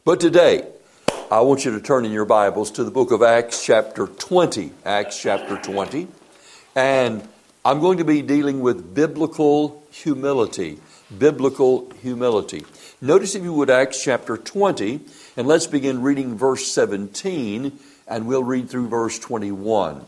But today, I want you to turn in your Bibles to the book of Acts chapter 20. Acts chapter 20. And I'm going to be dealing with biblical humility. Biblical humility. Notice, if you would, Acts chapter 20, and let's begin reading verse 17, and we'll read through verse 21.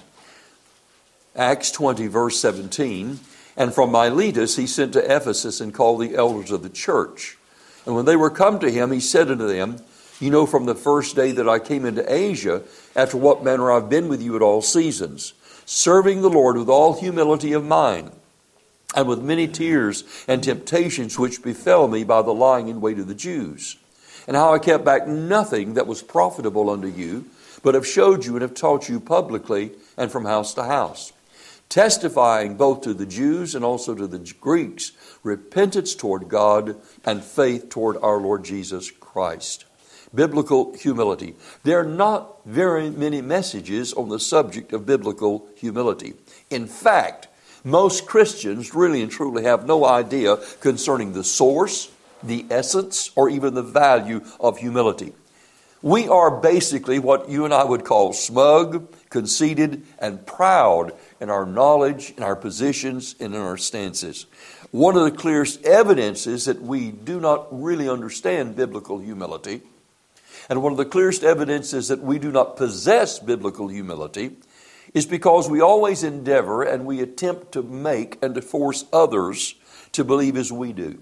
Acts 20, verse 17. And from Miletus he sent to Ephesus and called the elders of the church. And when they were come to him, he said unto them, You know from the first day that I came into Asia, after what manner I've been with you at all seasons, serving the Lord with all humility of mind, and with many tears and temptations which befell me by the lying in wait of the Jews, and how I kept back nothing that was profitable unto you, but have showed you and have taught you publicly and from house to house, testifying both to the Jews and also to the Greeks, repentance toward God and faith toward our Lord Jesus Christ. Biblical humility. There are not very many messages on the subject of biblical humility. In fact, most Christians really and truly have no idea concerning the source, the essence, or even the value of humility. We are basically what you and I would call smug, conceited, and proud in our knowledge, in our positions, and in our stances. One of the clearest evidences that we do not really understand biblical humility, and one of the clearest evidences that we do not possess biblical humility, is because we always endeavor and we attempt to make and to force others to believe as we do.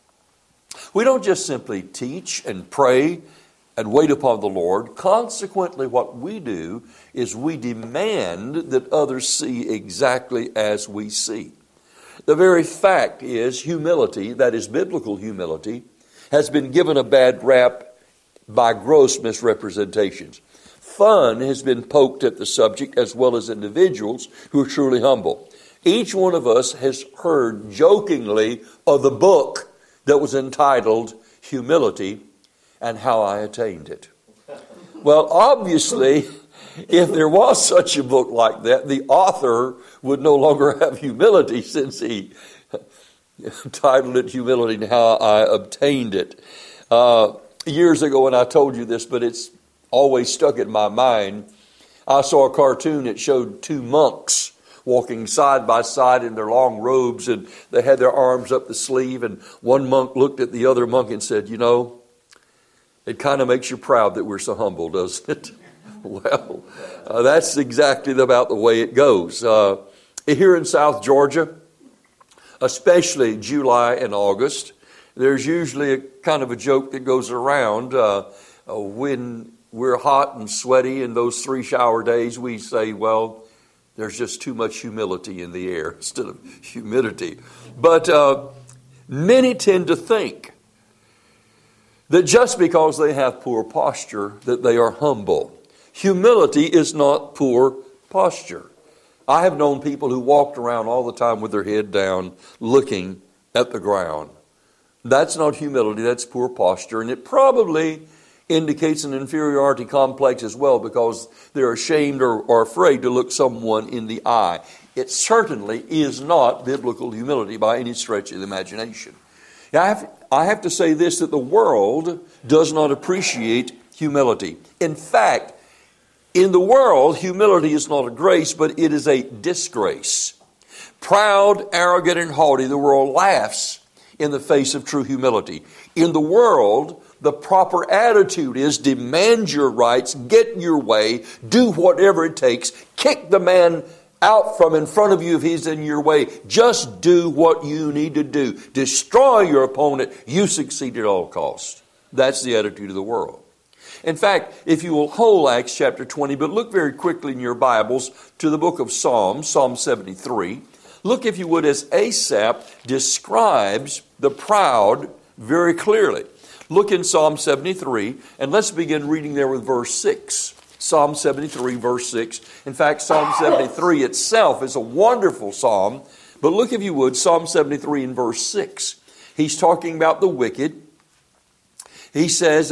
We don't just simply teach and pray and wait upon the Lord. Consequently, what we do is we demand that others see exactly as we see. The very fact is humility, that is biblical humility, has been given a bad rap by gross misrepresentations. Fun has been poked at the subject, as well as individuals who are truly humble. Each one of us has heard jokingly of the book that was entitled Humility and How I Attained It. Well, obviously, if there was such a book like that, the author would no longer have humility, since he titled it Humility and How I Obtained It. Years ago, and I told you this, but it's always stuck in my mind, I saw a cartoon that showed two monks walking side by side in their long robes, and they had their arms up the sleeve, and one monk looked at the other monk and said, You know, it kind of makes you proud that we're so humble, doesn't it? Well, that's exactly about the way it goes. Here in South Georgia, especially July and August, there's usually a kind of a joke that goes around when we're hot and sweaty in those 3 shower days. We say, well, there's just too much humility in the air instead of humidity. But many tend to think that just because they have poor posture, that they are humble. Humility is not poor posture. I have known people who walked around all the time with their head down, looking at the ground. That's not humility, that's poor posture. And it probably indicates an inferiority complex as well, because they're ashamed or afraid to look someone in the eye. It certainly is not biblical humility by any stretch of the imagination. Now, I have to say this, that the world does not appreciate humility. In fact, in the world, humility is not a grace, but it is a disgrace. Proud, arrogant, and haughty, the world laughs in the face of true humility. In the world, the proper attitude is demand your rights, get your way, do whatever it takes, kick the man out from in front of you if he's in your way. Just do what you need to do. Destroy your opponent. You succeed at all costs. That's the attitude of the world. In fact, if you will hold Acts chapter 20, but look very quickly in your Bibles to the book of Psalms, Psalm 73. Look, if you would, as Asaph describes the proud very clearly. Look in Psalm 73, and let's begin reading there with verse 6. Psalm 73, verse 6. In fact, Psalm 73 itself is a wonderful psalm, but look, if you would, Psalm 73 in verse 6. He's talking about the wicked. He says,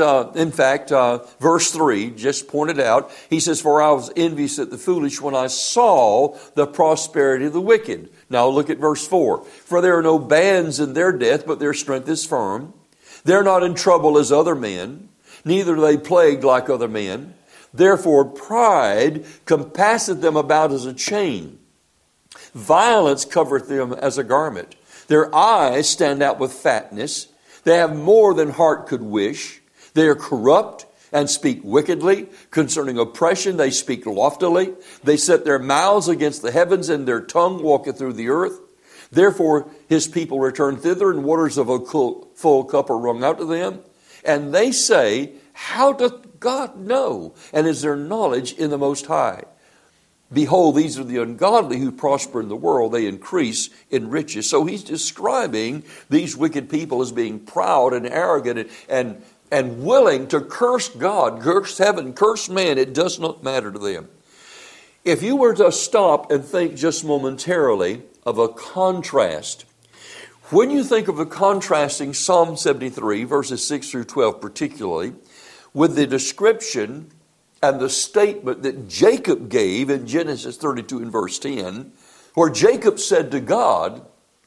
verse 3, just pointed out, he says, For I was envious at the foolish when I saw the prosperity of the wicked. Now look at verse 4. For there are no bands in their death, but their strength is firm. They're not in trouble as other men. neither are they plagued like other men. Therefore pride compasseth them about as a chain. Violence covereth them as a garment. Their eyes stand out with fatness. They have more than heart could wish. They are corrupt and speak wickedly. Concerning oppression they speak loftily. They set their mouths against the heavens, and their tongue walketh through the earth. Therefore his people return thither, and waters of a full cup are wrung out to them. And they say, how doth God know? And is there knowledge in the Most High? Behold, these are the ungodly who prosper in the world. They increase in riches. So he's describing these wicked people as being proud and arrogant and willing to curse God, curse heaven, curse man. It does not matter to them. If you were to stop and think just momentarily of a contrast, when you think of the contrasting Psalm 73, verses 6 through 12 particularly, with the description and the statement that Jacob gave in Genesis 32 and verse 10, where Jacob said to God,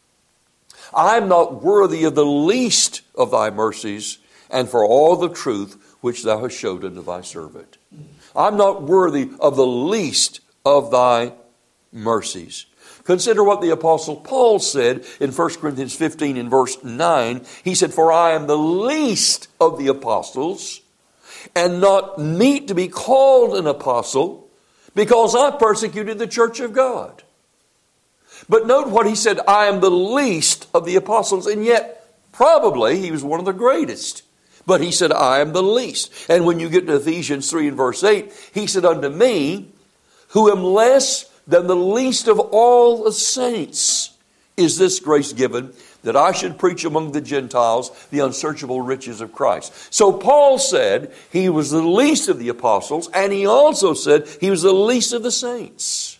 I am not worthy of the least of thy mercies, and for all the truth which thou hast showed unto thy servant. I'm not worthy of the least of thy mercies. Consider what the Apostle Paul said in 1 Corinthians 15 and verse 9. He said, for I am the least of the apostles, and not meet to be called an apostle, because I persecuted the church of God. But note what he said, I am the least of the apostles, and yet probably he was one of the greatest. But he said, I am the least. And when you get to Ephesians 3 and verse 8, he said, unto me, who am less than the least of all the saints, is this grace given, that I should preach among the Gentiles the unsearchable riches of Christ. So Paul said he was the least of the apostles, and he also said he was the least of the saints.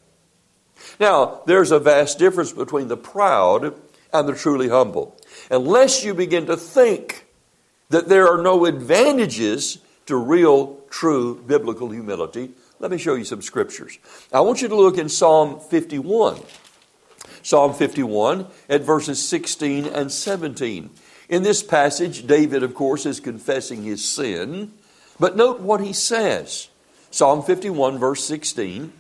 Now, there's a vast difference between the proud and the truly humble. Unless you begin to think that there are no advantages to real, true, biblical humility, let me show you some scriptures. I want you to look in Psalm 51. Psalm 51 at verses 16 and 17. In this passage, David, of course, is confessing his sin. But note what he says. Psalm 51, verse 16.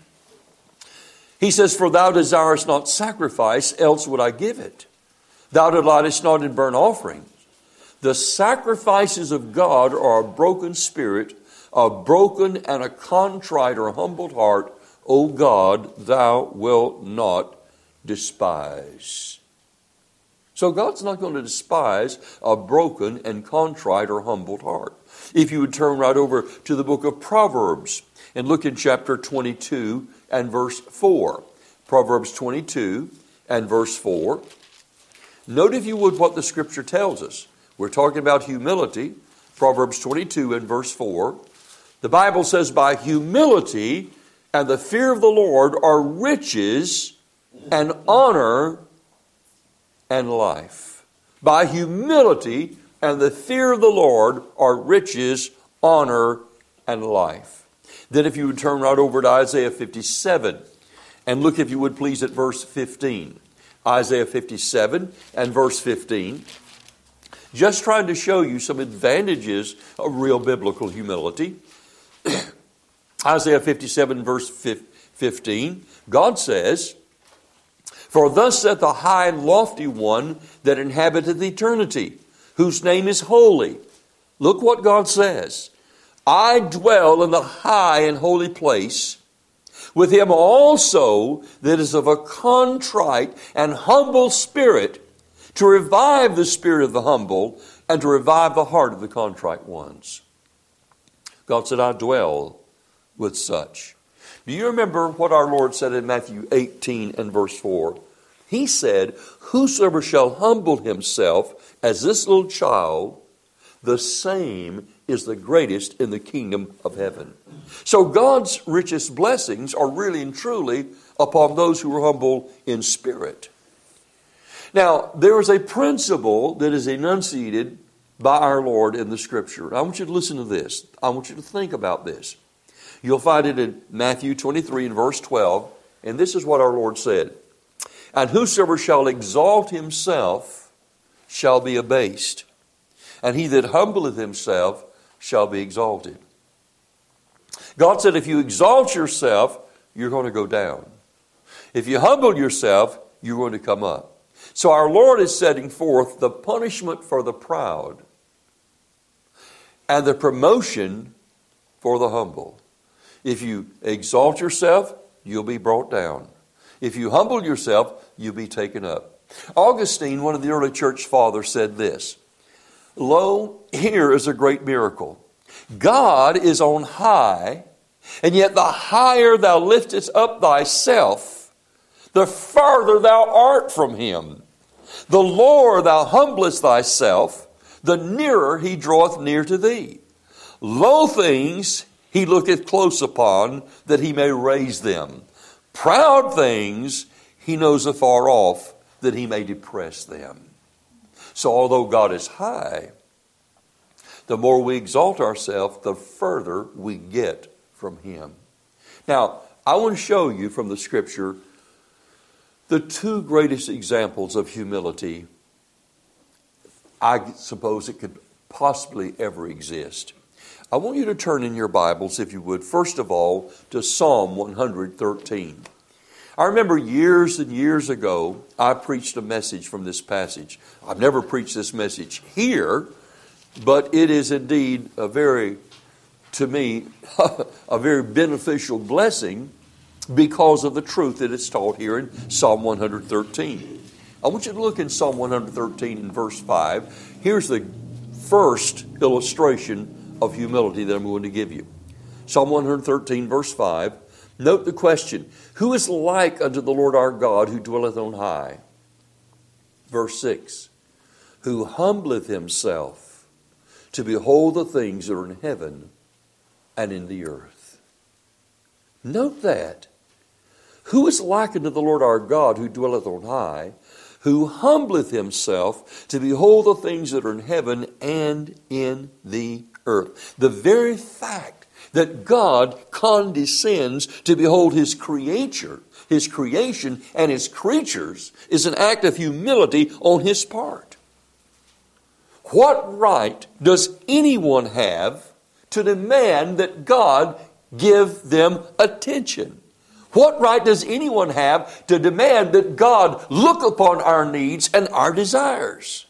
He says, for thou desirest not sacrifice, else would I give it. Thou delightest not in burnt offerings. The sacrifices of God are a broken spirit, a broken and a contrite or humbled heart. O God, thou wilt not despise. So God's not going to despise a broken and contrite or humbled heart. If you would turn right over to the book of Proverbs and look in chapter 22 and verse 4. Proverbs 22 and verse 4. Note, if you would, what the scripture tells us. We're talking about humility. Proverbs 22 and verse 4. The Bible says, by humility and the fear of the Lord are riches and honor and life. By humility and the fear of the Lord are riches, honor, and life. Then if you would turn right over to Isaiah 57 and look, if you would please, at verse 15. Isaiah 57 and verse 15. Just trying to show you some advantages of real biblical humility. Isaiah 57 verse 15. God says, for thus saith the high and lofty one that inhabiteth eternity, whose name is holy. Look what God says. I dwell in the high and holy place, with him also that is of a contrite and humble spirit, to revive the spirit of the humble and to revive the heart of the contrite ones. God said, I dwell with such. Do you remember what our Lord said in Matthew 18 and verse 4? He said, whosoever shall humble himself as this little child, the same is the greatest in the kingdom of heaven. So God's richest blessings are really and truly upon those who are humble in spirit. Now, there is a principle that is enunciated by our Lord in the Scripture. I want you to listen to this. I want you to think about this. You'll find it in Matthew 23 and verse 12. And this is what our Lord said. And whosoever shall exalt himself shall be abased. And he that humbleth himself shall be exalted. God said if you exalt yourself, you're going to go down. If you humble yourself, you're going to come up. So our Lord is setting forth the punishment for the proud and the promotion for the humble. If you exalt yourself, you'll be brought down. If you humble yourself, you'll be taken up. Augustine, one of the early church fathers, said this, "Lo, here is a great miracle. God is on high, and yet the higher thou liftest up thyself, the farther thou art from him. The lower thou humblest thyself, the nearer he draweth near to thee. Low things he looketh close upon, that he may raise them. Proud things he knows afar off, that he may depress them." So although God is high, the more we exalt ourselves, the further we get from him. Now, I want to show you from the Scripture the two greatest examples of humility I suppose it could possibly ever exist. I want you to turn in your Bibles, if you would, first of all, to Psalm 113. I remember years and years ago, I preached a message from this passage. I've never preached this message here, but it is indeed to me, a very beneficial blessing because of the truth that it's taught here in Psalm 113. I want you to look in Psalm 113 in verse 5. Here's the first illustration of humility that I'm going to give you. Psalm 113 verse 5. Note the question, who is like unto the Lord our God, who dwelleth on high? Verse 6. Who humbleth himself to behold the things that are in heaven and in the earth. Note that. Who is like unto the Lord our God, who dwelleth on high, who humbleth himself to behold the things that are in heaven and in the earth. The very fact that God condescends to behold his creation and his creatures is an act of humility on his part. What right does anyone have to demand that God give them attention? What right does anyone have to demand that God look upon our needs and our desires?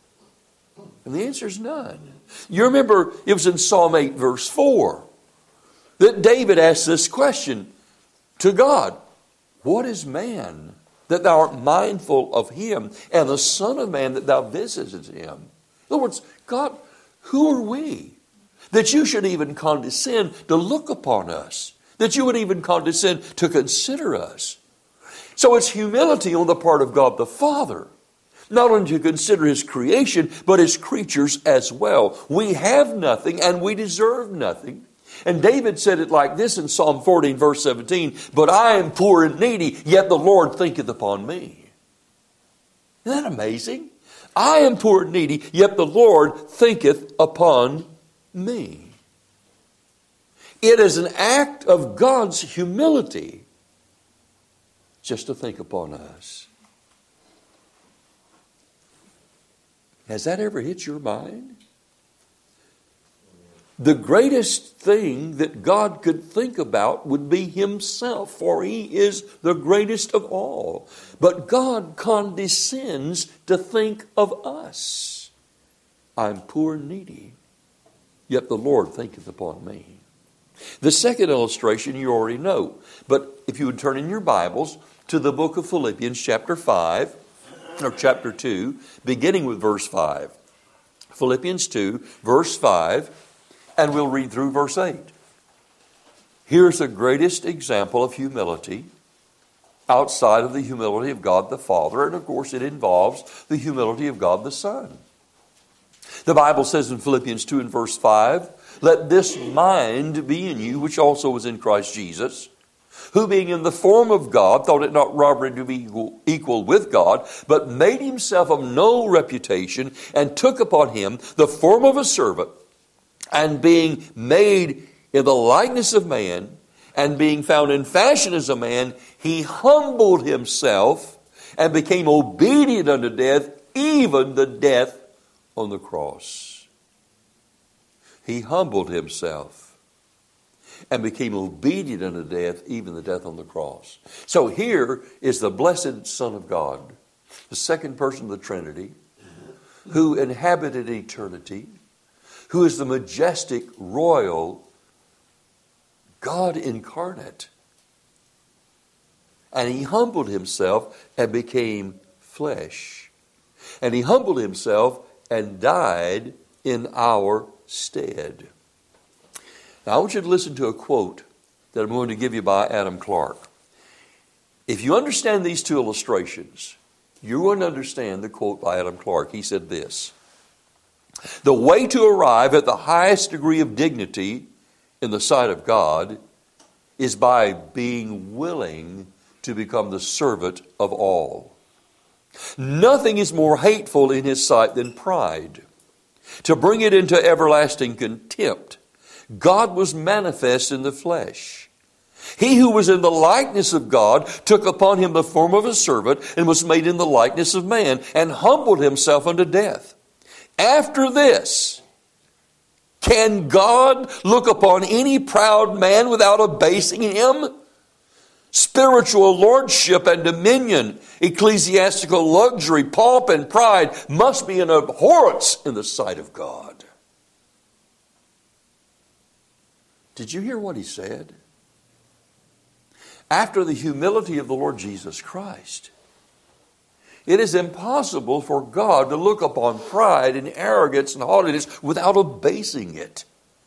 And the answer is none. You remember it was in Psalm 8 verse 4 that David asked this question to God. What is man that thou art mindful of him, and the son of man that thou visitest him? In other words, God, who are we that you should even condescend to look upon us? That you would even condescend to consider us. So it's humility on the part of God the Father, not only to consider his creation, but his creatures as well. We have nothing and we deserve nothing. And David said it like this in Psalm 14 verse 17, "But I am poor and needy, yet the Lord thinketh upon me." Isn't that amazing? I am poor and needy, yet the Lord thinketh upon me. It is an act of God's humility just to think upon us. Has that ever hit your mind? The greatest thing that God could think about would be himself, for he is the greatest of all. But God condescends to think of us. I'm poor and needy, yet the Lord thinketh upon me. The second illustration you already know. But if you would turn in your Bibles to the book of Philippians chapter 5, or chapter 2, beginning with verse 5. Philippians 2, verse 5, and we'll read through verse 8. Here's the greatest example of humility outside of the humility of God the Father, and of course it involves the humility of God the Son. The Bible says in Philippians 2 and verse 5, "Let this mind be in you, which also was in Christ Jesus, who being in the form of God, thought it not robbery to be equal with God, but made himself of no reputation, and took upon him the form of a servant, and being made in the likeness of man, and being found in fashion as a man, he humbled himself, and became obedient unto death, even the death on the cross." He humbled himself and became obedient unto death, even the death on the cross. So here is the blessed Son of God, the second person of the Trinity, who inhabited eternity, who is the majestic, royal God incarnate. And he humbled himself and became flesh. And he humbled himself and died in our stead. Now I want you to listen to a quote that I'm going to give you by Adam Clarke. If you understand these two illustrations, you're going to understand the quote by Adam Clarke. He said this: "The way to arrive at the highest degree of dignity in the sight of God is by being willing to become the servant of all. Nothing is more hateful in His sight than pride. To bring it into everlasting contempt, God was manifest in the flesh. He who was in the likeness of God took upon Him the form of a servant and was made in the likeness of man and humbled Himself unto death. After this, can God look upon any proud man without abasing him? Spiritual lordship and dominion, ecclesiastical luxury, pomp and pride must be an abhorrence in the sight of God." Did you hear what he said? After the humility of the Lord Jesus Christ, it is impossible for God to look upon pride and arrogance and haughtiness without abasing it.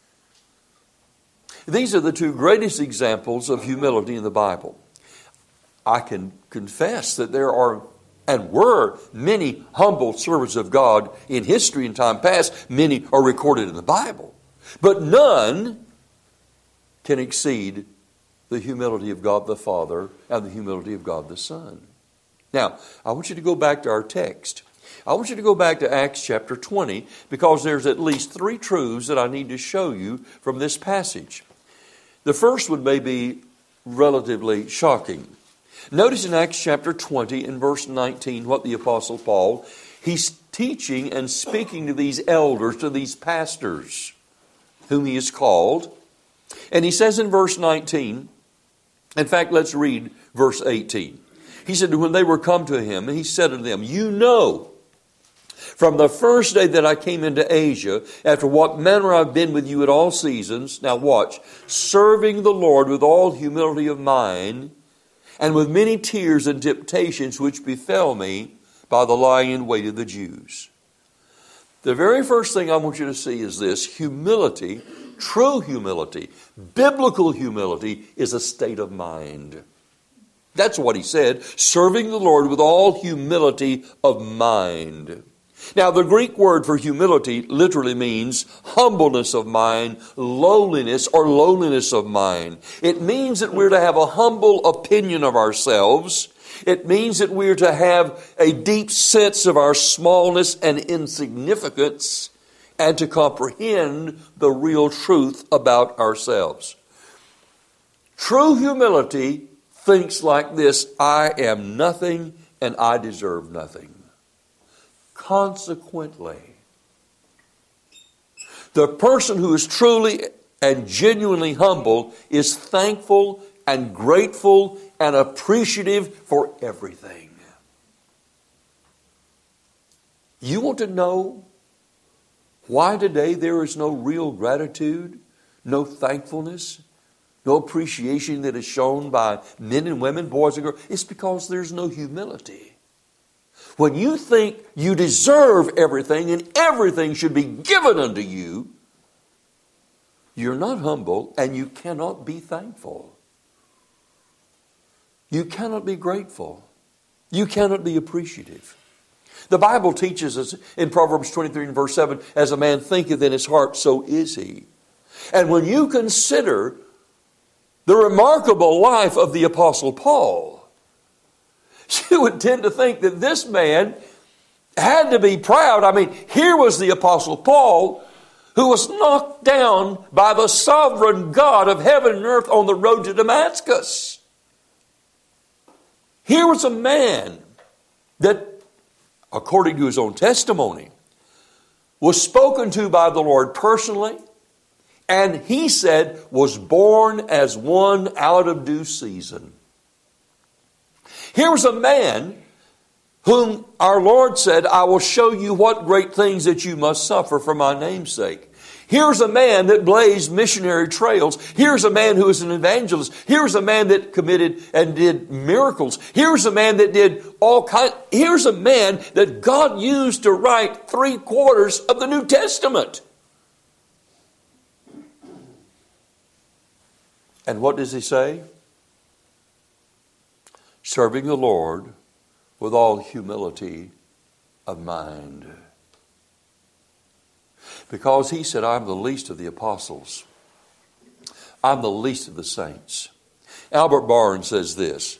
These are the two greatest examples of humility in the Bible. I can confess that there are and were many humble servants of God in history and time past. Many are recorded in the Bible. But none can exceed the humility of God the Father and the humility of God the Son. Now, I want you to go back to our text. I want you to go back to Acts chapter 20 because there's at least three truths that I need to show you from this passage. The first one may be relatively shocking. Notice in Acts chapter 20 and verse 19 what the Apostle Paul, he's teaching and speaking to these elders, to these pastors whom he has called. And he says in verse 19, in fact, let's read verse 18. He said, when they were come to him, he said to them, "You know, from the first day that I came into Asia, after what manner I've been with you at all seasons," now watch, "serving the Lord with all humility of mind, and with many tears and temptations which befell me by the lying in wait of the Jews." The very first thing I want you to see is this: humility, true humility, biblical humility is a state of mind. That's what he said, serving the Lord with all humility of mind. Now, the Greek word for humility literally means humbleness of mind, lowliness or lowliness of mind. It means that we're to have a humble opinion of ourselves. It means that we're to have a deep sense of our smallness and insignificance and to comprehend the real truth about ourselves. True humility thinks like this: I am nothing and I deserve nothing. Consequently, the person who is truly and genuinely humble is thankful and grateful and appreciative for everything. You want to know why today there is no real gratitude, no thankfulness, no appreciation that is shown by men and women, boys and girls? It's because there's no humility. When you think you deserve everything and everything should be given unto you, you're not humble and you cannot be thankful. You cannot be grateful. You cannot be appreciative. The Bible teaches us in Proverbs 23 and verse 7, "As a man thinketh in his heart, so is he." And when you consider the remarkable life of the Apostle Paul, you would tend to think that this man had to be proud. I mean, here was the Apostle Paul who was knocked down by the sovereign God of heaven and earth on the road to Damascus. Here was a man that, according to his own testimony, was spoken to by the Lord personally, and he said was born as one out of due season. Here was a man whom our Lord said, I will show you what great things that you must suffer for my name's sake. Here's a man that blazed missionary trails. Here's a man who was an evangelist. Here's a man that committed and did miracles. Here's a man that did all kinds. Here's a man that God used to write 3/4 of the New Testament. And what does he say? Serving the Lord with all humility of mind. Because he said, I'm the least of the apostles. I'm the least of the saints. Albert Barnes says this: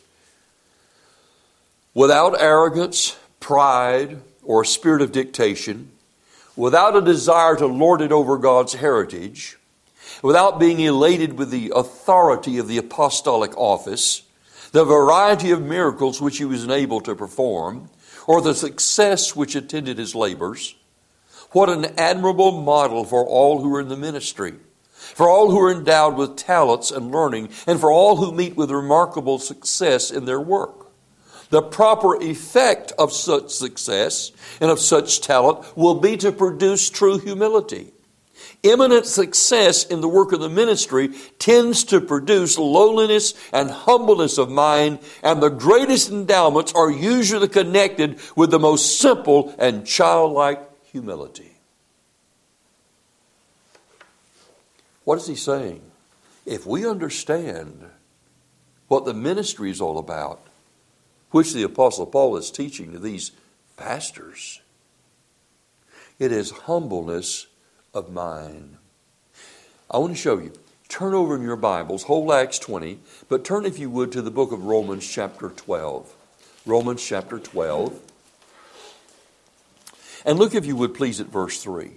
without arrogance, pride, or a spirit of dictation, without a desire to lord it over God's heritage, without being elated with the authority of the apostolic office, the variety of miracles which he was enabled to perform, or the success which attended his labors, what an admirable model for all who are in the ministry, for all who are endowed with talents and learning, and for all who meet with remarkable success in their work. The proper effect of such success and of such talent will be to produce true humility. Eminent success in the work of the ministry tends to produce lowliness and humbleness of mind, and the greatest endowments are usually connected with the most simple and childlike humility. What is he saying? If we understand what the ministry is all about, which the Apostle Paul is teaching to these pastors, it is humbleness of mind. I want to show you. Turn over in your Bibles, hold Acts 20, but turn, if you would, to the book of Romans chapter 12. Romans chapter 12. And look, if you would, please, at verse 3.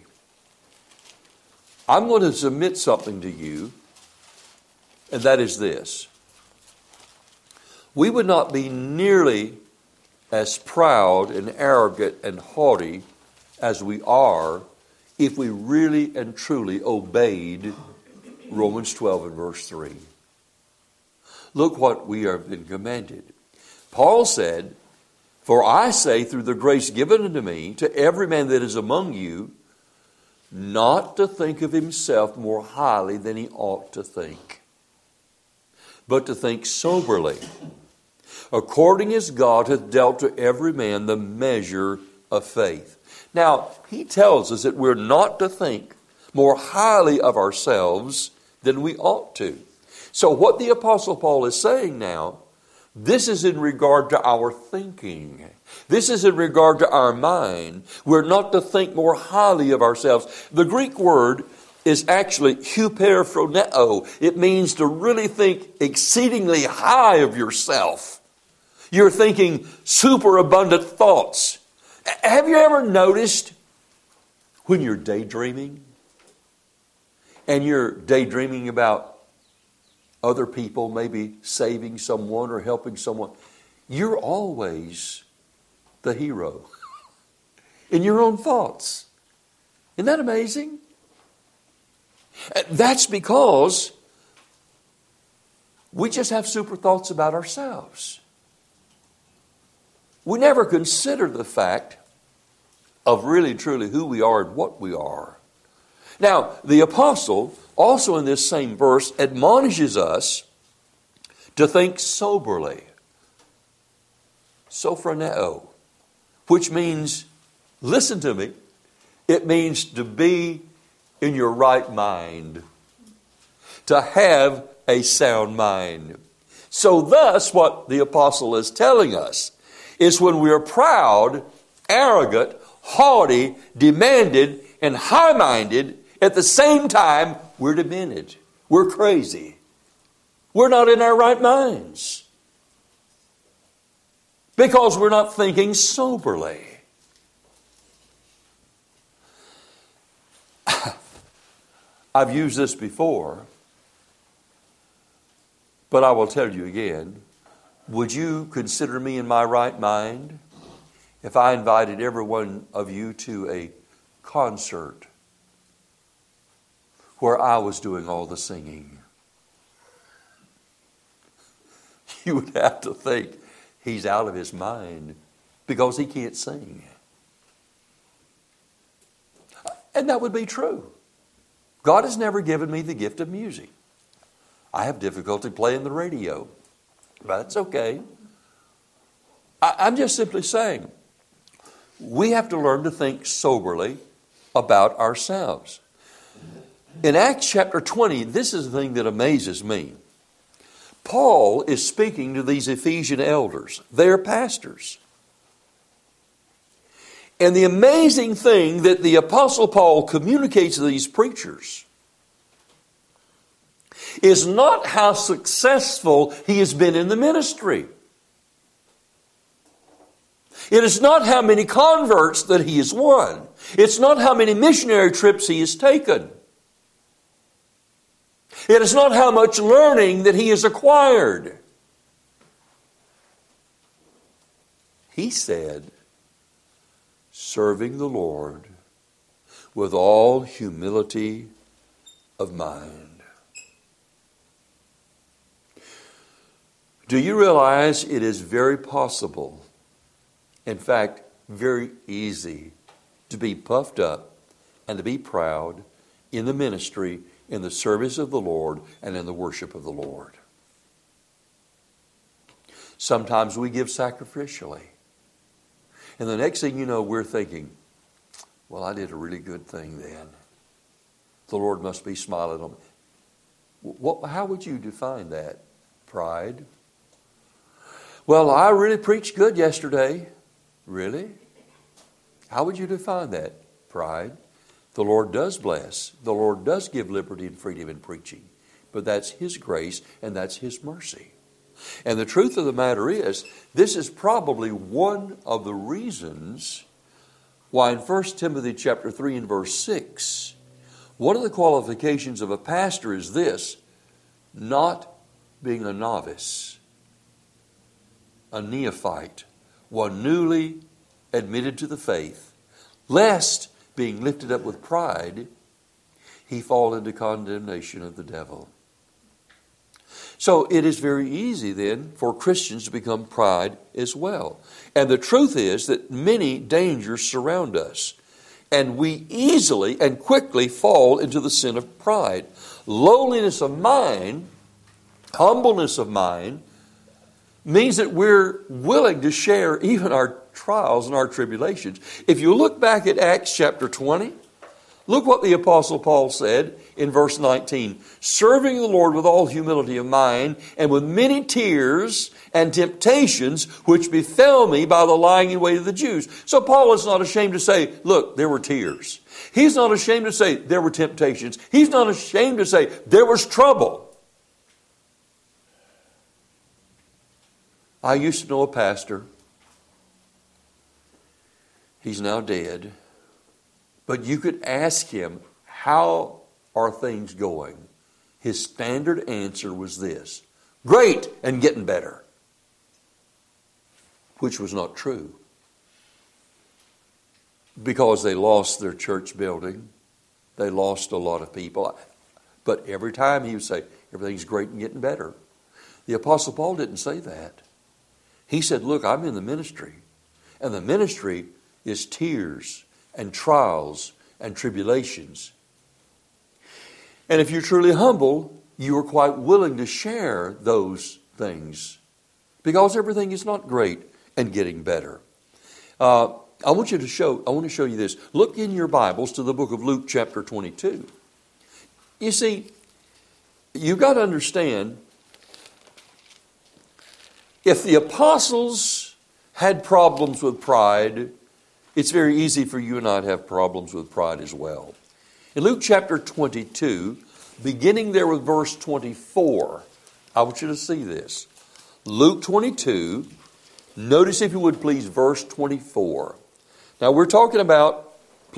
I'm going to submit something to you, and that is this. We would not be nearly as proud and arrogant and haughty as we are if we really and truly obeyed Romans 12 and verse 3. Look what we have been commanded. Paul said, for I say through the grace given unto me to every man that is among you, not to think of himself more highly than he ought to think, but to think soberly, according as God hath dealt to every man the measure of faith. Now, he tells us that we're not to think more highly of ourselves than we ought to. So what the Apostle Paul is saying now, this is in regard to our thinking. This is in regard to our mind. We're not to think more highly of ourselves. The Greek word is actually huperphroneo. It means to really think exceedingly high of yourself. You're thinking superabundant thoughts. Have you ever noticed when you're daydreaming and you're daydreaming about other people, maybe saving someone or helping someone, you're always the hero in your own thoughts. Isn't that amazing? That's because we just have super thoughts about ourselves. We never consider the fact of really truly who we are and what we are. Now, the apostle also in this same verse admonishes us to think soberly. Sophroneo, which means, listen to me, it means to be in your right mind, to have a sound mind. So thus what the apostle is telling us is when we are proud, arrogant, haughty, demanded, and high-minded, at the same time, we're demented. We're crazy. We're not in our right minds. Because we're not thinking soberly. I've used this before, but I will tell you again. Would you consider me in my right mind if I invited every one of you to a concert? where I was doing all the singing. You would have to think he's out of his mind because he can't sing. And that would be true. God has never given me the gift of music. I have difficulty playing the radio, but that's okay. I'm just simply saying, we have to learn to think soberly about ourselves. In Acts chapter 20, this is the thing that amazes me. Paul is speaking to these Ephesian elders. They're pastors. And the amazing thing that the Apostle Paul communicates to these preachers is not how successful he has been in the ministry. It is not how many converts that he has won. It's not how many missionary trips he has taken. It is not how much learning that he has acquired. He said, serving the Lord with all humility of mind. Do you realize it is very possible, in fact, very easy, to be puffed up and to be proud in the ministry, in the service of the Lord, and in the worship of the Lord? Sometimes we give sacrificially. And the next thing you know, we're thinking, well, I did a really good thing then. The Lord must be smiling on me. How would you define that? Pride? Well, I really preached good yesterday. Really? How would you define that? Pride. The Lord does bless. The Lord does give liberty and freedom in preaching. But that's His grace and that's His mercy. And the truth of the matter is, this is probably one of the reasons why in 1 Timothy chapter 3 and verse 6, one of the qualifications of a pastor is this: not being a novice, a neophyte, one newly admitted to the faith, lest, being lifted up with pride, he fall into condemnation of the devil. So it is very easy then for Christians to become pride as well. And the truth is that many dangers surround us. And we easily and quickly fall into the sin of pride. Lowliness of mind, humbleness of mind, means that we're willing to share even our trials and our tribulations. If you look back at Acts chapter 20, look what the Apostle Paul said in verse 19. Serving the Lord with all humility of mind and with many tears and temptations which befell me by the lying in wait of the Jews. So Paul is not ashamed to say, look, there were tears. He's not ashamed to say there were temptations. He's not ashamed to say there was trouble. I used to know a pastor. He's now dead. But you could ask him, how are things going? His standard answer was this: great and getting better. Which was not true. Because they lost their church building. They lost a lot of people. But every time he would say, everything's great and getting better. The Apostle Paul didn't say that. He said, look, I'm in the ministry. And the ministry is tears and trials and tribulations. And if you're truly humble, you are quite willing to share those things, because everything is not great and getting better. I want to show you this. Look in your Bibles to the book of Luke chapter 22. You see, you've got to understand, if the apostles had problems with pride, it's very easy for you and I to have problems with pride as well. In Luke chapter 22, beginning there with verse 24, I want you to see this. Luke 22, notice if you would please verse 24. Now we're talking about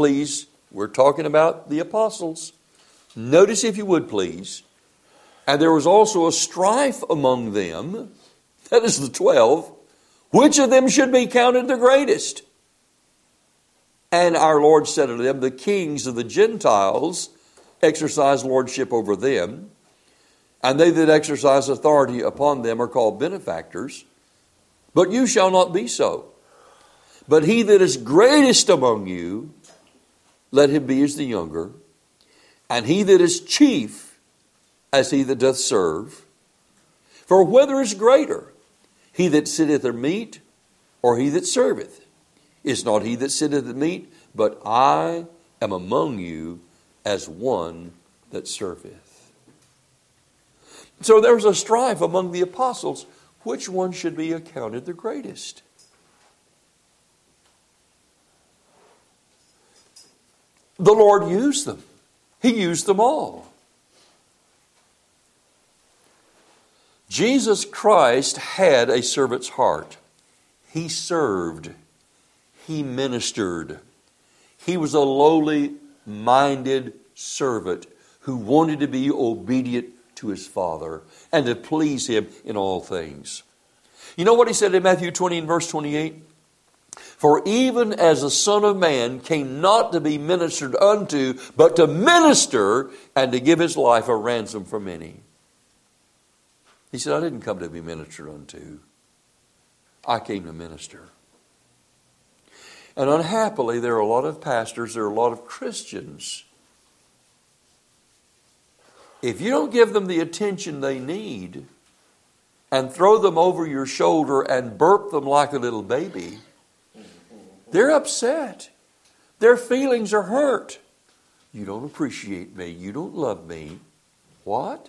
the apostles. Notice if you would please. And there was also a strife among them, that is the 12, which of them should be counted the greatest? And our Lord said unto them, the kings of the Gentiles exercise lordship over them, and they that exercise authority upon them are called benefactors. But you shall not be so. But he that is greatest among you, let him be as the younger, and he that is chief as he that doth serve. For whether is greater, he that sitteth at meat, or he that serveth? Is not he that sitteth at meat, but I am among you as one that serveth. So there's a strife among the apostles. Which one should be accounted the greatest? The Lord used them. He used them all. Jesus Christ had a servant's heart. He served. He ministered. He was a lowly-minded servant who wanted to be obedient to his Father and to please Him in all things. You know what He said in Matthew 20 and verse 28? For even as the Son of Man came not to be ministered unto, but to minister and to give His life a ransom for many. He said, I didn't come to be ministered unto. I came to minister. And unhappily, there are a lot of pastors, there are a lot of Christians. If you don't give them the attention they need and throw them over your shoulder and burp them like a little baby, they're upset. Their feelings are hurt. You don't appreciate me. You don't love me. What?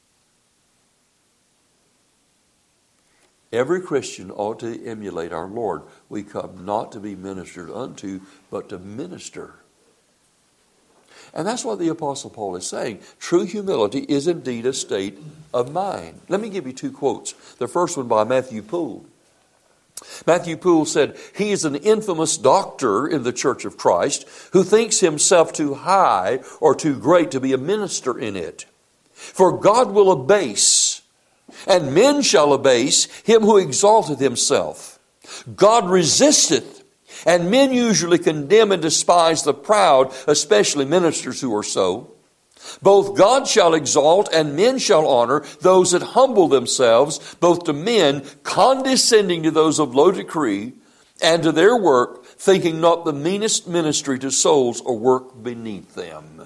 Every Christian ought to emulate our Lord. We come not to be ministered unto, but to minister. And that's what the Apostle Paul is saying. True humility is indeed a state of mind. Let me give you two quotes. The first one by Matthew Poole. Matthew Poole said, he is an infamous doctor in the Church of Christ who thinks himself too high or too great to be a minister in it. For God will abase, and men shall abase him who exalteth himself. God resisteth, and men usually condemn and despise the proud, especially ministers who are so. Both God shall exalt and men shall honor those that humble themselves, both to men condescending to those of low degree, and to their work, thinking not the meanest ministry to souls or work beneath them.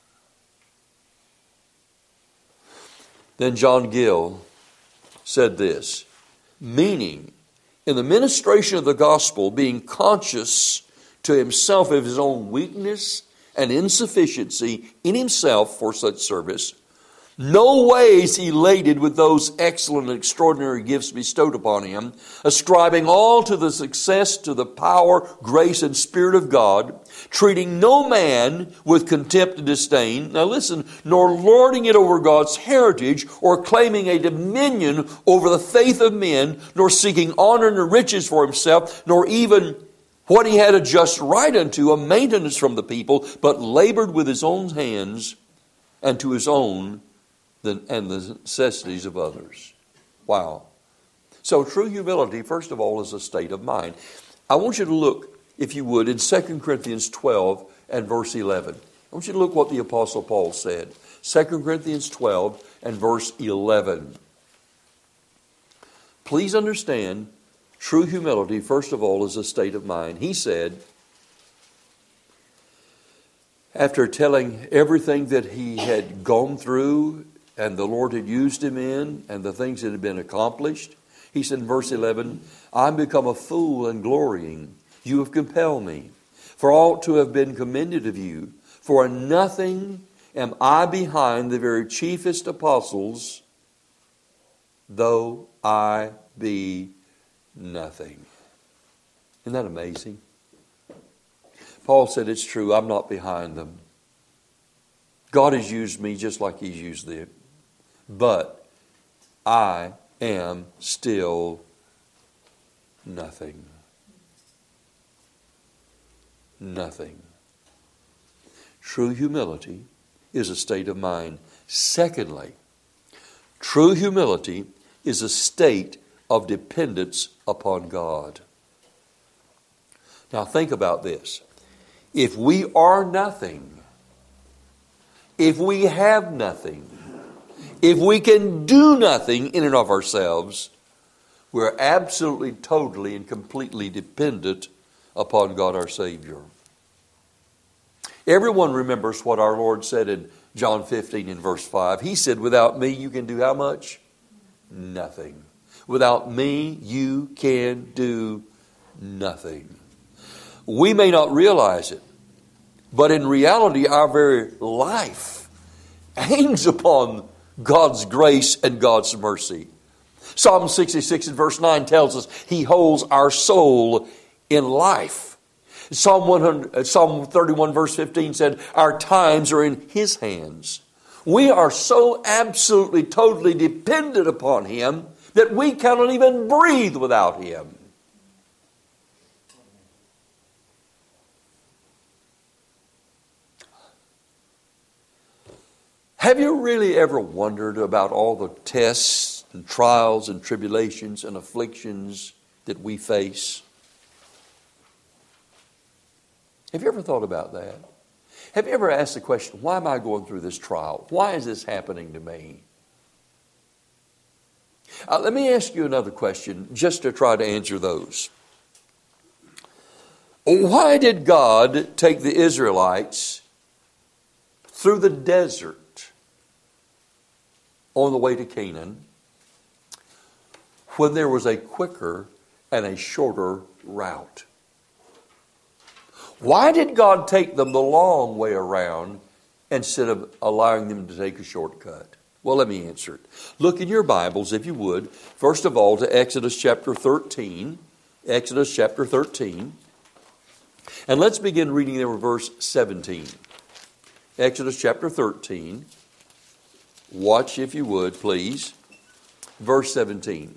Then John Gill said this, meaning, in the ministration of the gospel, being conscious to himself of his own weakness and insufficiency in himself for such service, no ways elated with those excellent and extraordinary gifts bestowed upon him, ascribing all to the success, to the power, grace, and Spirit of God, treating no man with contempt and disdain, now listen, nor lording it over God's heritage, or claiming a dominion over the faith of men, nor seeking honor and riches for himself, nor even what he had a just right unto, a maintenance from the people, but labored with his own hands and to his own and the necessities of others. Wow. So true humility, first of all, is a state of mind. I want you to look, if you would, in 2 Corinthians 12 and verse 11. I want you to look what the Apostle Paul said. 2 Corinthians 12 and verse 11. Please understand, true humility, first of all, is a state of mind. He said, after telling everything that he had gone through and the Lord had used him in and the things that had been accomplished, he said in verse 11, I'm become a fool and glorying. You have compelled me. For I ought to have been commended of you. For in nothing am I behind the very chiefest apostles, though I be nothing. Isn't that amazing? Paul said, it's true, I'm not behind them. God has used me just like He's used them. But I am still nothing. Nothing. True humility is a state of mind. Secondly, true humility is a state of dependence upon God. Now think about this. If we are nothing, if we have nothing, if we can do nothing in and of ourselves, we're absolutely, totally, and completely dependent upon God our Savior. Everyone remembers what our Lord said in John 15 and verse 5. He said, without me you can do how much? Nothing. Without me you can do nothing. We may not realize it, but in reality our very life hangs upon God's grace and God's mercy. Psalm 66 and verse 9 tells us He holds our soul in life. Psalm 31 verse 15 said, our times are in His hands. We are so absolutely, totally dependent upon Him that we cannot even breathe without Him. Have you really ever wondered about all the tests and trials and tribulations and afflictions that we face? Have you ever thought about that? Have you ever asked the question, why am I going through this trial? Why is this happening to me? Let me ask you another question just to try to answer those. Why did God take the Israelites through the desert on the way to Canaan when there was a quicker and a shorter route? Why did God take them the long way around instead of allowing them to take a shortcut? Well, let me answer it. Look in your Bibles, if you would, first of all, to Exodus chapter 13. Exodus chapter 13. And let's begin reading there with verse 17. Exodus chapter 13. Watch, if you would, please. Verse 17.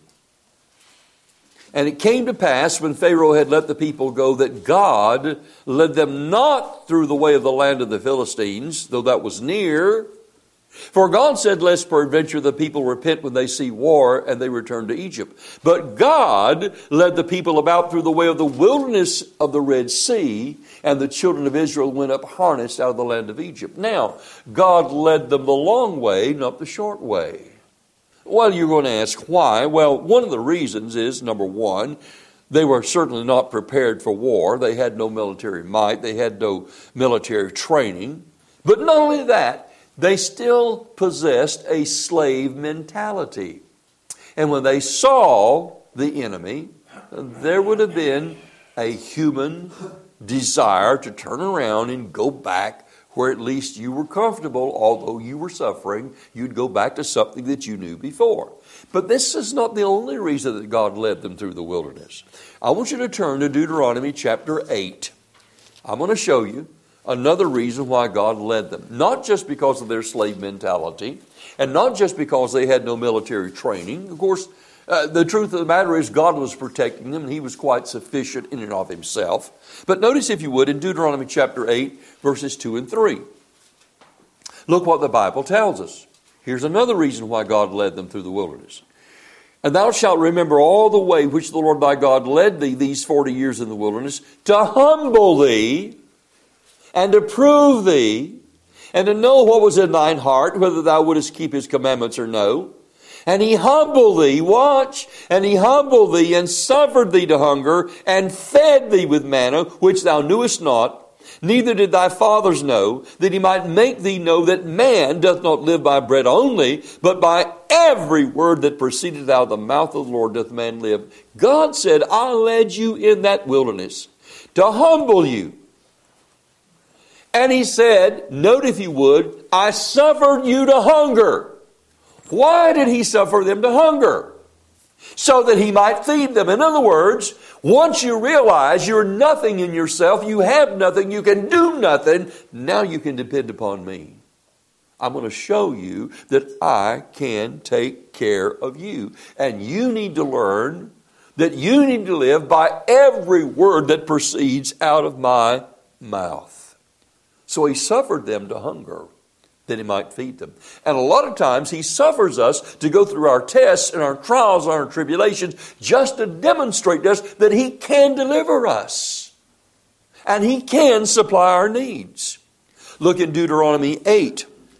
And it came to pass when Pharaoh had let the people go that God led them not through the way of the land of the Philistines, though that was near. For God said, lest peradventure the people repent when they see war and they return to Egypt. But God led the people about through the way of the wilderness of the Red Sea, and the children of Israel went up harnessed out of the land of Egypt. Now, God led them the long way, not the short way. Well, you're going to ask why. Well, one of the reasons is, number one, they were certainly not prepared for war. They had no military might. They had no military training. But not only that, they still possessed a slave mentality. And when they saw the enemy, there would have been a human desire to turn around and go back where at least you were comfortable, although you were suffering. You'd go back to something that you knew before. But this is not the only reason that God led them through the wilderness. I want you to turn to Deuteronomy chapter 8. I'm going to show you another reason why God led them. Not just because of their slave mentality, and not just because they had no military training. Of course, the truth of the matter is God was protecting them, and He was quite sufficient in and of Himself. But notice, if you would, in Deuteronomy chapter 8, verses 2 and 3. Look what the Bible tells us. Here's another reason why God led them through the wilderness. And thou shalt remember all the way which the Lord thy God led thee these 40 years in the wilderness, to humble thee, and to prove thee, and to know what was in thine heart, whether thou wouldest keep His commandments or no. And He humbled thee, watch, and He humbled thee, and suffered thee to hunger, and fed thee with manna, which thou knewest not, neither did thy fathers know, that He might make thee know that man doth not live by bread only, but by every word that proceedeth out of the mouth of the Lord doth man live. God said, I led you in that wilderness to humble you. And He said, note if you would, I suffered you to hunger. Why did He suffer them to hunger? So that He might feed them. In other words, once you realize you're nothing in yourself, you have nothing, you can do nothing, now you can depend upon me. I'm going to show you that I can take care of you. And you need to learn that you need to live by every word that proceeds out of my mouth. So He suffered them to hunger, that He might feed them. And a lot of times He suffers us to go through our tests and our trials and our tribulations just to demonstrate to us that He can deliver us. And He can supply our needs. Look in Deuteronomy 8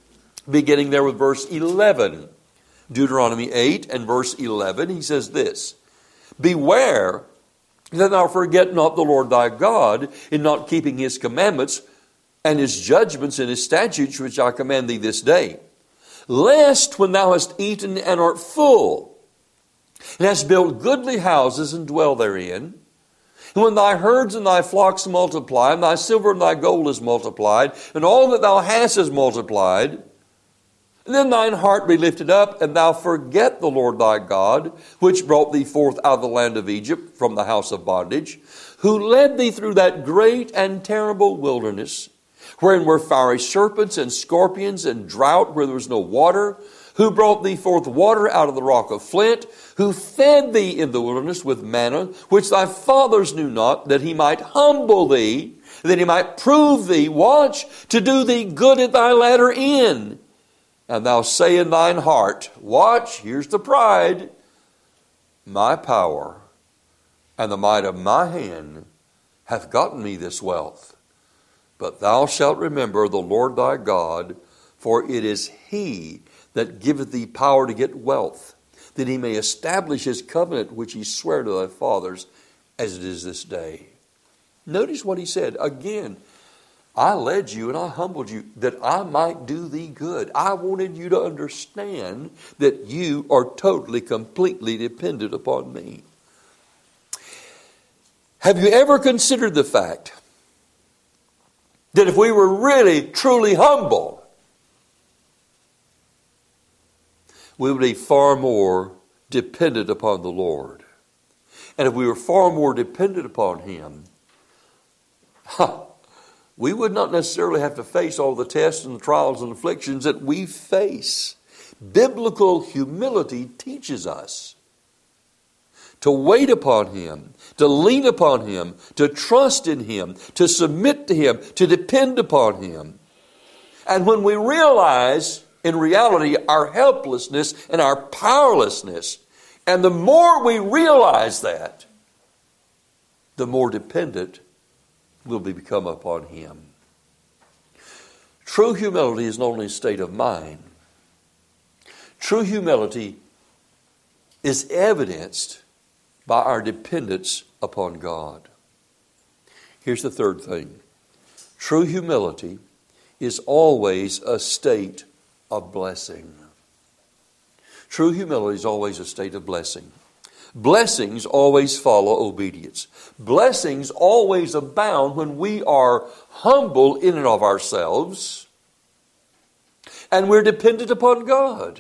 beginning there with verse 11. Deuteronomy 8 and verse 11, he says this, beware that thou forget not the Lord thy God in not keeping his commandments and his judgments and his statutes which I command thee this day. Lest when thou hast eaten and art full, and hast built goodly houses and dwell therein, and when thy herds and thy flocks multiply, and thy silver and thy gold is multiplied, and all that thou hast is multiplied, and then thine heart be lifted up, and thou forget the Lord thy God, which brought thee forth out of the land of Egypt from the house of bondage, who led thee through that great and terrible wilderness, wherein were fiery serpents and scorpions and drought where there was no water, who brought thee forth water out of the rock of flint, who fed thee in the wilderness with manna, which thy fathers knew not, that he might humble thee, that he might prove thee, watch, to do thee good at thy latter end. And thou say in thine heart, watch, here's the pride, my power and the might of my hand hath gotten me this wealth. But thou shalt remember the Lord thy God, for it is he that giveth thee power to get wealth, that he may establish his covenant which he sware to thy fathers, as it is this day. Notice what he said. Again, I led you and I humbled you that I might do thee good. I wanted you to understand that you are totally, completely dependent upon me. Have you ever considered the fact that if we were really, truly humble, we would be far more dependent upon the Lord? And if we were far more dependent upon him, we would not necessarily have to face all the tests and the trials and afflictions that we face. Biblical humility teaches us to wait upon him, to lean upon him, to trust in him, to submit to him, to depend upon him. And when we realize in reality our helplessness and our powerlessness, and the more we realize that, the more dependent will be become upon him. True humility is not only a state of mind. True humility is evidenced by our dependence upon God. Here's the third thing. True humility is always a state of blessing. True humility is always a state of blessing. Blessings always follow obedience. Blessings always abound when we are humble in and of ourselves and we're dependent upon God.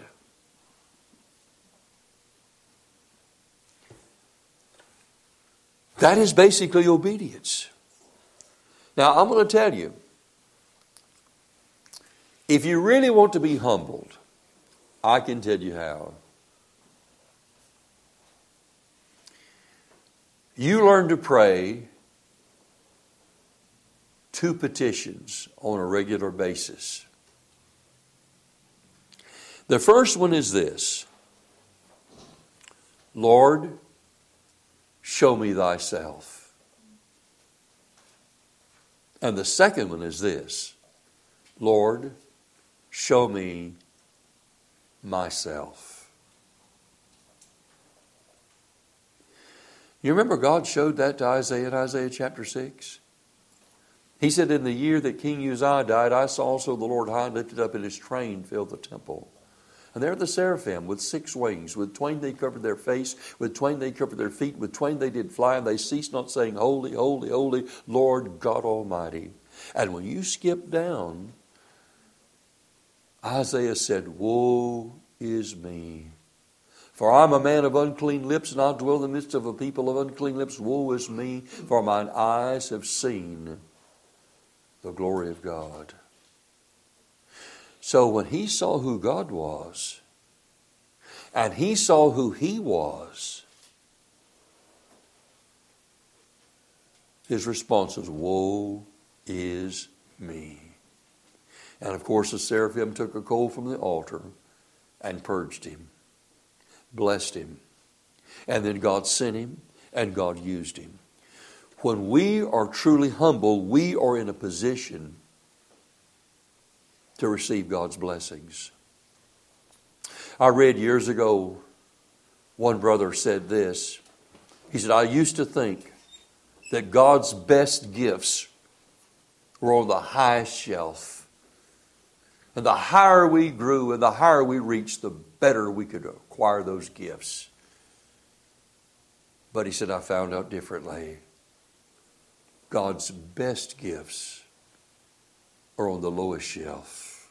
That is basically obedience. Now, I'm going to tell you, if you really want to be humbled, I can tell you how. You learn to pray 2 petitions on a regular basis. The first one is this: Lord, show me thyself. And the second one is this: Lord, show me myself. You remember God showed that to Isaiah in Isaiah chapter 6? He said, in the year that King Uzziah died, I saw also the Lord high and lifted up, and his train filled the temple. And there the seraphim with 6 wings, with twain they covered their face, with twain they covered their feet, with twain they did fly, and they ceased not saying, Holy, holy, holy, Lord God Almighty. And when you skip down, Isaiah said, Woe is me, for I am a man of unclean lips, and I dwell in the midst of a people of unclean lips. Woe is me, for mine eyes have seen the glory of God. So when he saw who God was, and he saw who he was, his response was, Woe is me. And of course the seraphim took a coal from the altar and purged him, blessed him. And then God sent him and God used him. When we are truly humble, we are in a position to receive God's blessings. I read years ago, one brother said this. He said, I used to think that God's best gifts were on the highest shelf. And the higher we grew and the higher we reached, the better we could acquire those gifts. But he said, I found out differently. God's best gifts are on the lowest shelf.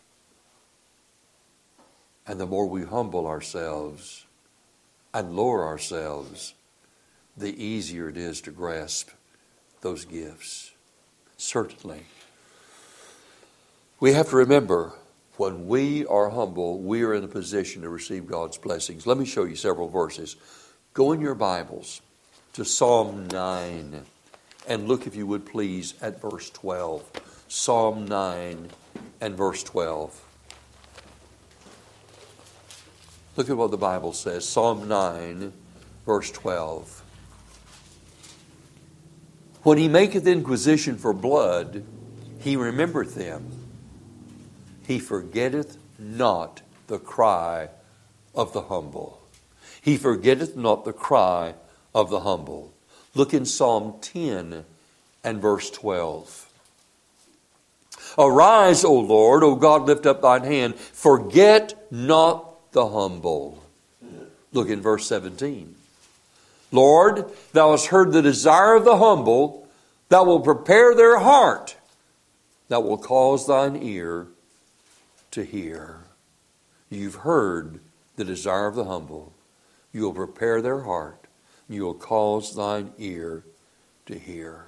And the more we humble ourselves and lower ourselves, the easier it is to grasp those gifts. Certainly. We have to remember, when we are humble, we are in a position to receive God's blessings. Let me show you several verses. Go in your Bibles to Psalm 9 and look, if you would please, at verse 12. Psalm 9 and verse 12. Look at what the Bible says. Psalm 9, verse 12. When he maketh inquisition for blood, he remembereth them. He forgetteth not the cry of the humble. He forgetteth not the cry of the humble. Look in Psalm 10 and verse 12. Arise, O Lord, O God, lift up thine hand. Forget not the humble. Look in verse 17. Lord, thou hast heard the desire of the humble. Thou wilt prepare their heart. Thou wilt cause thine ear to hear. You've heard the desire of the humble. You will prepare their heart. You will cause thine ear to hear.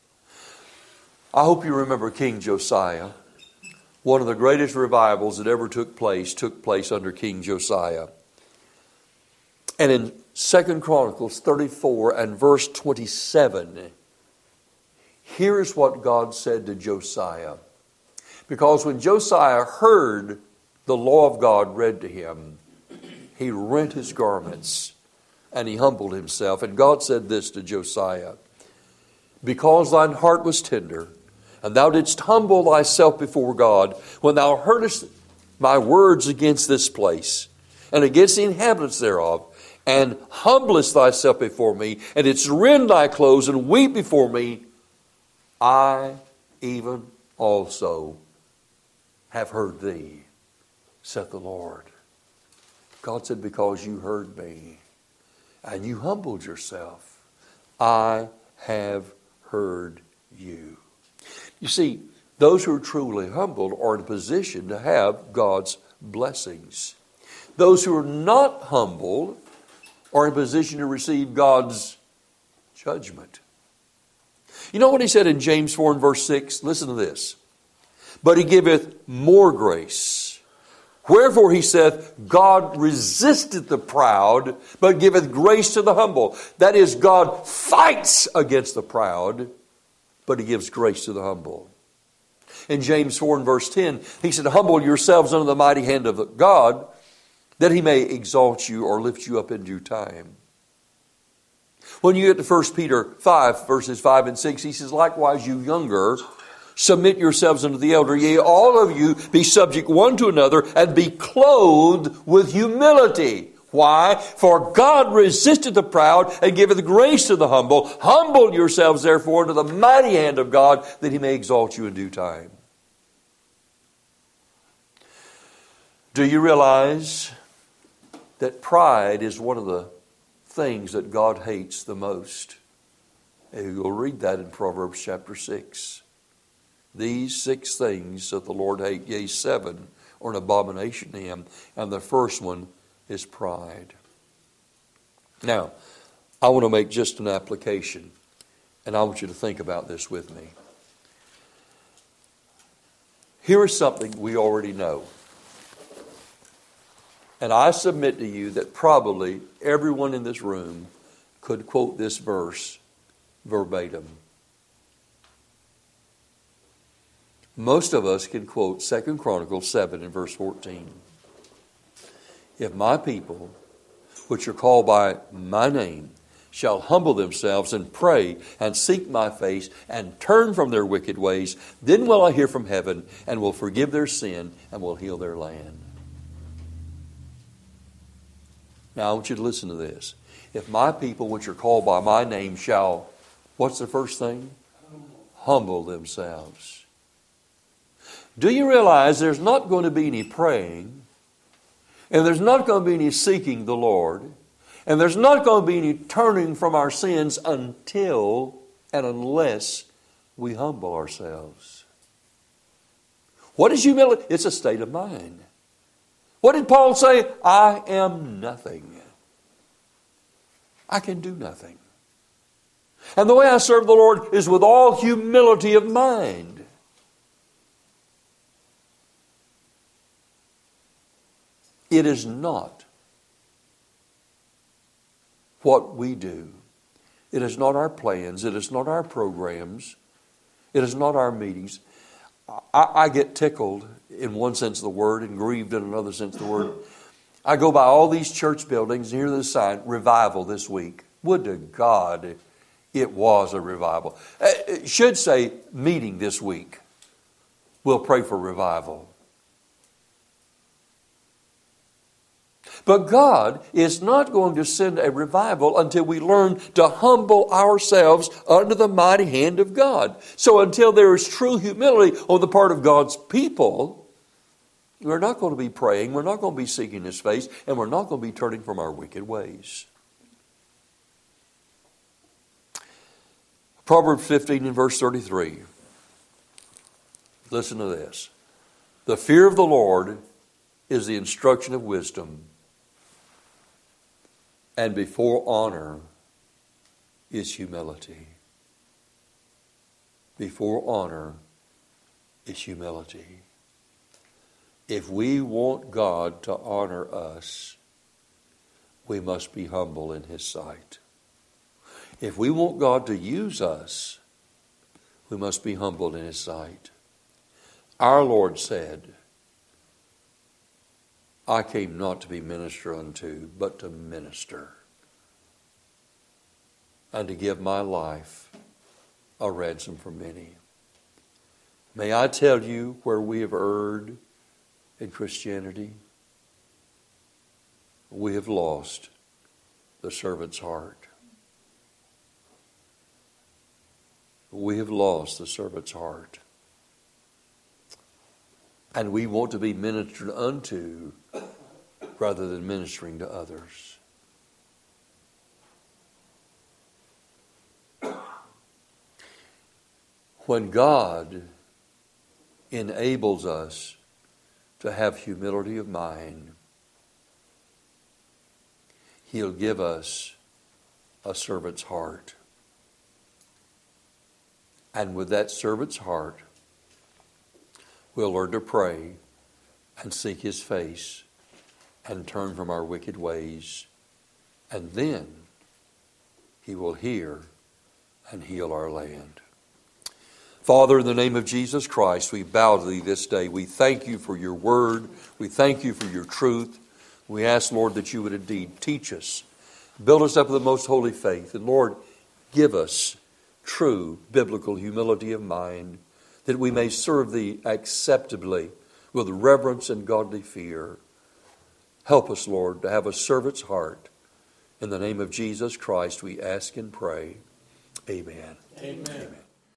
I hope you remember King Josiah. One of the greatest revivals that ever took place under King Josiah. And in 2 Chronicles 34 and verse 27, here is what God said to Josiah. Because when Josiah heard the law of God read to him, he rent his garments and he humbled himself. And God said this to Josiah, because thine heart was tender, and thou didst humble thyself before God, when thou heardest my words against this place, and against the inhabitants thereof, and humblest thyself before me, and didst rend thy clothes, and weep before me, I even also have heard thee, saith the Lord. God said, because you heard me, and you humbled yourself, I have heard you. You see, those who are truly humbled are in a position to have God's blessings. Those who are not humbled are in a position to receive God's judgment. You know what he said in James 4 and verse 6? Listen to this. But he giveth more grace. Wherefore he saith, God resisteth the proud, but giveth grace to the humble. That is, God fights against the proud, but he gives grace to the humble. In James 4 and verse 10, he said, humble yourselves under the mighty hand of God, that he may exalt you or lift you up in due time. When you get to 1 Peter 5, verses 5 and 6, he says, likewise you younger, submit yourselves unto the elder. Yea, all of you be subject one to another, and be clothed with humility. Why? For God resisteth the proud, and giveth grace to the humble. Humble yourselves therefore to the mighty hand of God, that he may exalt you in due time. Do you realize that pride is one of the things that God hates the most? And you'll read that in Proverbs chapter 6. These 6 things that the Lord hates, yea, 7 are an abomination to him. And the first one is pride. Now, I want to make just an application, and I want you to think about this with me. Here is something we already know. And I submit to you that probably everyone in this room could quote this verse verbatim. Most of us can quote 2 Chronicles 7 and verse 14. If my people, which are called by my name, shall humble themselves and pray and seek my face and turn from their wicked ways, then will I hear from heaven and will forgive their sin and will heal their land. Now I want you to listen to this. If my people, which are called by my name, shall, what's the first thing? Humble themselves. Do you realize there's not going to be any praying, and there's not going to be any seeking the Lord, and there's not going to be any turning from our sins until and unless we humble ourselves? What is humility? It's a state of mind. What did Paul say? I am nothing. I can do nothing. And the way I serve the Lord is with all humility of mind. It is not what we do. It is not our plans. It is not our programs. It is not our meetings. I get tickled in one sense of the word and grieved in another sense of the word. I go by all these church buildings and hear this sign, revival this week. Would to God it was a revival. It should say meeting this week. We'll pray for revival. But God is not going to send a revival until we learn to humble ourselves under the mighty hand of God. So until there is true humility on the part of God's people, we're not going to be praying, we're not going to be seeking His face, and we're not going to be turning from our wicked ways. Proverbs 15 and verse 33. Listen to this. The fear of the Lord is the instruction of wisdom, and before honor is humility. Before honor is humility. If we want God to honor us, we must be humble in His sight. If we want God to use us, we must be humble in His sight. Our Lord said, I came not to be ministered unto, but to minister, and to give my life a ransom for many. May I tell you where we have erred in Christianity? We have lost the servant's heart. We have lost the servant's heart. And we want to be ministered unto rather than ministering to others. When God enables us to have humility of mind, He'll give us a servant's heart. And with that servant's heart, we'll learn to pray and seek His face and turn from our wicked ways. And then He will hear and heal our land. Father, in the name of Jesus Christ, we bow to Thee this day. We thank You for Your word. We thank You for Your truth. We ask, Lord, that You would indeed teach us, build us up with the most holy faith. And Lord, give us true biblical humility of mind, that we may serve Thee acceptably with reverence and godly fear. Help us, Lord, to have a servant's heart. In the name of Jesus Christ, we ask and pray. Amen. Amen. Amen.